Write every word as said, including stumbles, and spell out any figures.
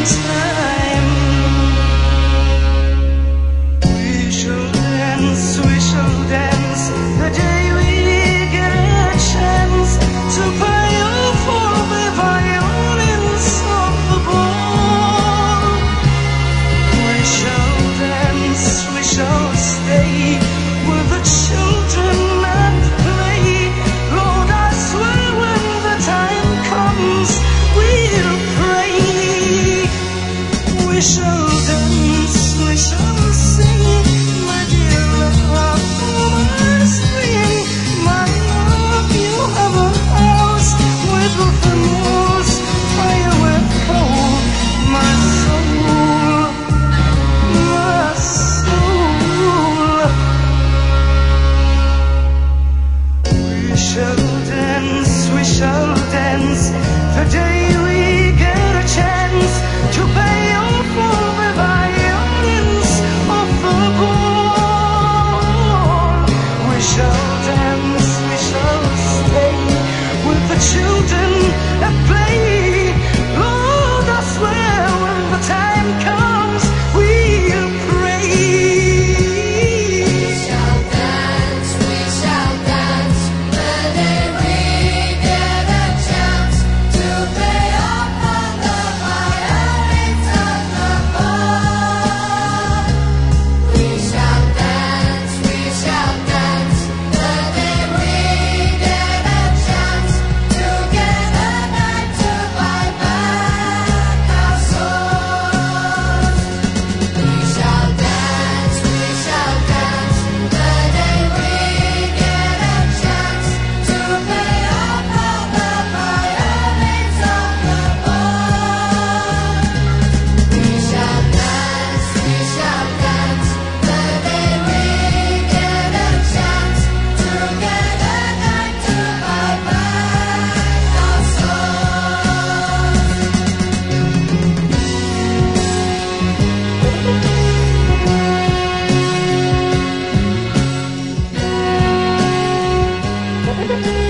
time. We shall dance, we shall dance the day we get a chance to play all for the violins of the ball. We shall dance, we shall stay with the children and play. Lord, I swear when the time comes, we'll pray. We shall dance, we shall sing, my dear love, my spring, my love. You have a house with roof and walls, fire with coal, my soul, my soul. We shall dance, we shall dance the day we get a chance to pay all for the violins of the ball. We shall dance, we shall stay with the children at play. Lord, I swear when the time comes, we'll pray. We shall dance, we shall dance the day we get a chance to play upon the violins of the ball. We shall dance, we shall dance the day we get a chance to get a night to buy back our souls. We shall dance, we shall dance the day we get a chance to play upon the violins of the ball. We shall dance, we shall dance the day we get a chance to get a night to buy back our souls. Thank you.